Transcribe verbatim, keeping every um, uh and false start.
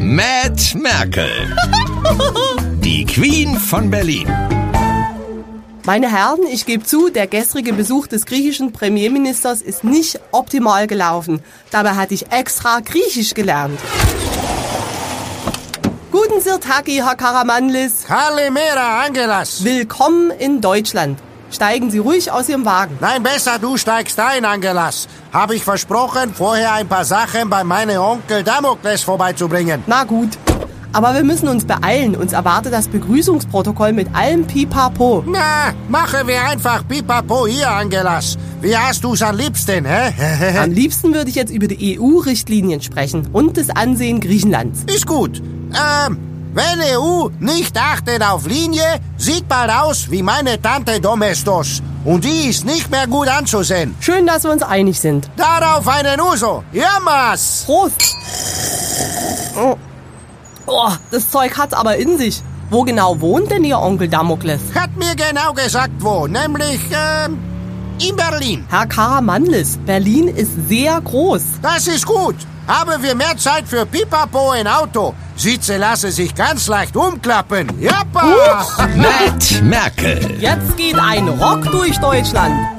Mad Merkel. Die Queen von Berlin. Meine Herren, ich gebe zu, der gestrige Besuch des griechischen Premierministers ist nicht optimal gelaufen. Dabei hatte ich extra Griechisch gelernt. Guten Sirtaki, Herr Karamanlis. Kalimera, Angelas. Willkommen in Deutschland. Steigen Sie ruhig aus Ihrem Wagen. Nein, besser du steigst ein, Angelas. Habe ich versprochen, vorher ein paar Sachen bei meinem Onkel Damokles vorbeizubringen. Na gut. Aber wir müssen uns beeilen. Uns erwartet das Begrüßungsprotokoll mit allem Pipapo. Na, machen wir einfach Pipapo hier, Angelas. Wie hast du's am liebsten, hä? Am liebsten würde ich jetzt über die E U-Richtlinien sprechen und das Ansehen Griechenlands. Ist gut. Ähm, wenn E U nicht achtet auf Linie, sieht bald aus wie meine Tante Domestos. Und die ist nicht mehr gut anzusehen. Schön, dass wir uns einig sind. Darauf einen Uso. Jammers! Prost! Oh. Oh, das Zeug hat's aber in sich. Wo genau wohnt denn Ihr Onkel Damokles? Hat mir genau gesagt wo, nämlich, ähm, in Berlin. Herr Karamanlis, Berlin ist sehr groß. Das ist gut. Haben wir mehr Zeit für Pipapo im Auto. Sitze lasse sich ganz leicht umklappen. Jappa! Mad Merkel. Jetzt geht ein Rock durch Deutschland.